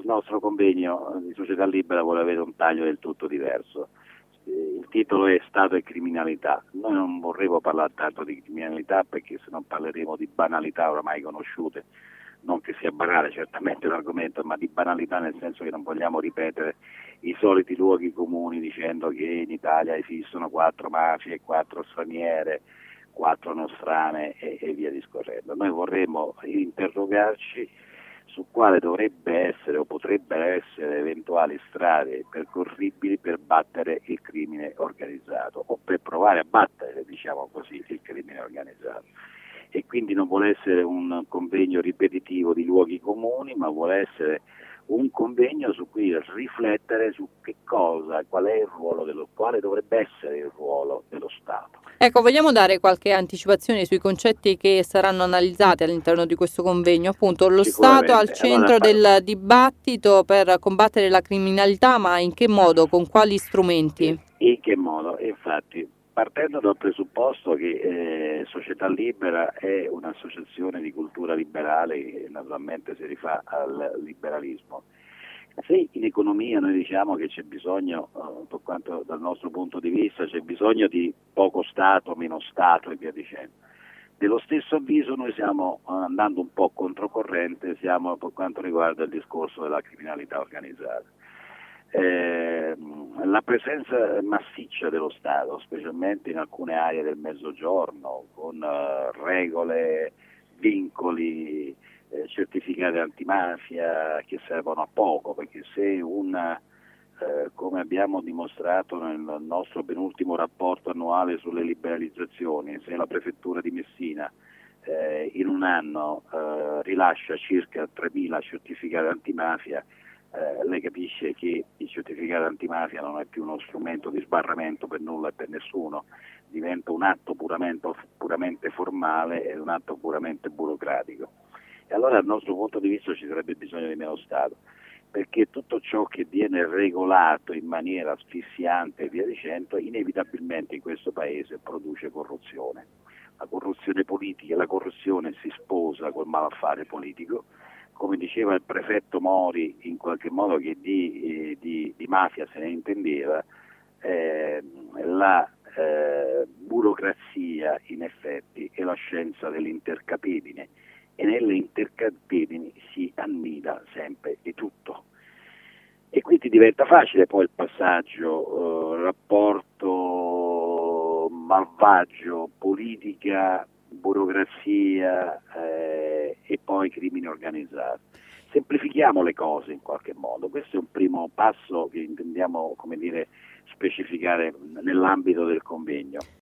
nostro convegno di Società Libera vuole avere un taglio del tutto diverso. Il titolo è Stato e criminalità. Noi non vorremmo parlare tanto di criminalità, perché se non parleremo di banalità oramai conosciute, non che sia banale certamente l'argomento, ma di banalità nel senso che non vogliamo ripetere i soliti luoghi comuni dicendo che in Italia esistono 4 mafie, 4 straniere, 4 nostrane e via discorrendo. Noi vorremmo interrogarci su quale dovrebbe essere o potrebbero essere eventuali strade percorribili per battere il crimine organizzato, o per provare a battere, diciamo così, il crimine organizzato. E quindi non vuole essere un convegno ripetitivo di luoghi comuni, ma vuole essere un convegno su cui riflettere su che cosa, qual è il ruolo quale dovrebbe essere il ruolo dello Stato. Ecco, vogliamo dare qualche anticipazione sui concetti che saranno analizzati all'interno di questo convegno? Appunto, lo Stato al centro del dibattito per combattere la criminalità, ma in che modo, con quali strumenti? In che modo? Infatti, partendo dal presupposto che Società Libera è un'associazione di cultura liberale che naturalmente si rifà al liberalismo, se in economia noi diciamo che c'è bisogno, per quanto dal nostro punto di vista, c'è bisogno di poco Stato, meno Stato e via dicendo, dello stesso avviso noi stiamo andando un po' controcorrente, siamo per quanto riguarda il discorso della criminalità organizzata. La presenza massiccia dello Stato, specialmente in alcune aree del Mezzogiorno, con regole, vincoli, certificati antimafia che servono a poco, perché se come abbiamo dimostrato nel nostro penultimo rapporto annuale sulle liberalizzazioni, se la prefettura di Messina in un anno rilascia circa 3.000 certificati antimafia, lei capisce che il certificato antimafia non è più uno strumento di sbarramento per nulla e per nessuno, diventa un atto puramente formale e un atto puramente burocratico. E allora dal nostro punto di vista ci sarebbe bisogno di meno Stato, perché tutto ciò che viene regolato in maniera asfissiante e via dicendo, inevitabilmente in questo Paese produce corruzione. La corruzione politica, la corruzione si sposa col malaffare politico. Come diceva il prefetto Mori, in qualche modo che di mafia se ne intendeva, la burocrazia in effetti è la scienza dell'intercapedine, e nelle intercapedini si annida sempre di tutto. E quindi diventa facile poi il passaggio rapporto malvagio, politica, burocrazia e poi crimine organizzato. Semplifichiamo le cose in qualche modo, questo è un primo passo che intendiamo, come dire, specificare nell'ambito del convegno.